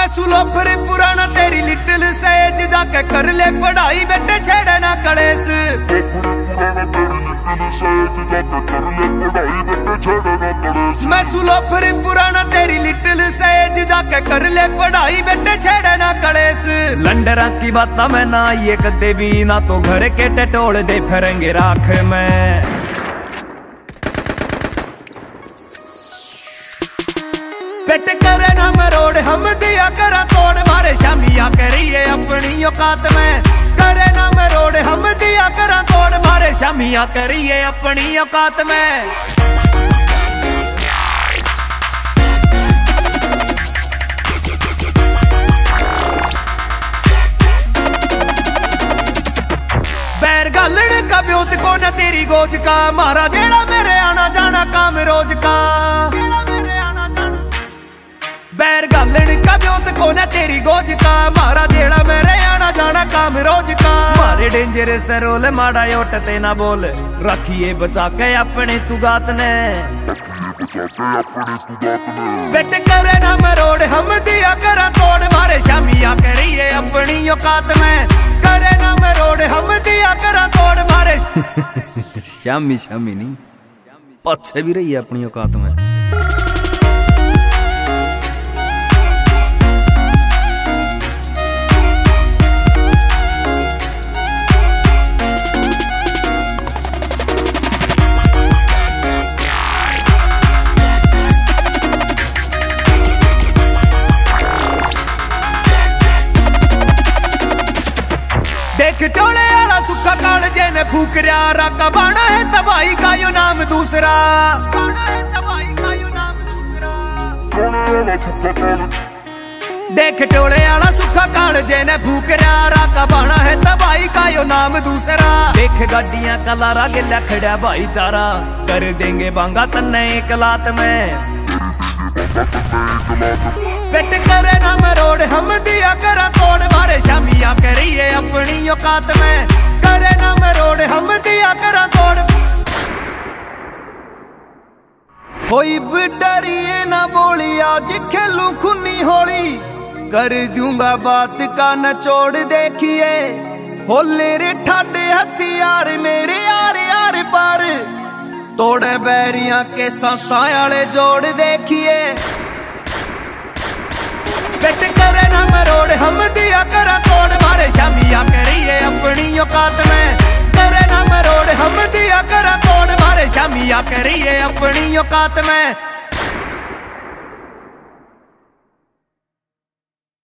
सुलो फिर पुराना तेरी लिटिल सेज जाके कर ले पढ़ाई बेटे छेड़े ना कलेस। मैं सुलो फिर पुराना तेरी लिटिल सेज जाके कर ले पढ़ाई बेटे छेड़े ना कलेस। लंडरा की बात मैं ना ये कदे भी ना तो घर के टटोल दे फिरेंगे राख में। बेटे करे ना मरोड़ हम दिया करा तोड़ मारे शामिया करिए अपनी औकात में। करे ना मरोड़ हम दिया करा तोड़ मारे शामिया करिए अपनी औकात में। बैर गालड़ का ब्योत को न तेरी गोज का मारा जेड़ा मेरे आना जाना काम रोज का। बैर गालड़ का ब्योत को न तेरी गोज का मारा जेड़ा मेरे आना जाना काम रोज का। मारे डेंजरस रोल माड़ा ओटते ना बोल रखिए बचा के अपने तुगात ने। बेटे करे ना मरोड़ हम दिया करा तोड़ मारे शामिया करिए अपनी औकात में। करे ना मरोड़ हम दिया करा तोड़ मारे शामी शामी नहीं पछे भी रही है अपनी औकात में। देख टोले आला सुखा काल जेने फूकरिया राका बाना है तबाही का यो नाम दूसरा। देख टोले आला सुखा काल जेने फूकरिया राका बाना है तबाही का यो नाम दूसरा। देख गाड़ियां कलारा गिला खड़ा भाईचारा कर देंगे बांगा तन्ने एक लात में। बेट करे ना मरोड़ हम दिया करा तोड़ मारे शामिया करिए अपनी औकात में। करे ना मरोड़ हम दिया करा तोड़। होई डरिए ना बोली आज खेलू खुन्नी होली कर दूंगा बात का नचोड़ देखिए। होले रे ठाडे हथियार मेरे यार यार पर तोड़े बैरियां के सांसा आले जोड़ देखिए। बेट करे ना मरोड़ हम दिया करा तोड़ मारे शामिया करिए अपनी औकात में। करे ना मरोड़ हम दिया करा तोड़ मारे शामिया करिए अपनी औकात में।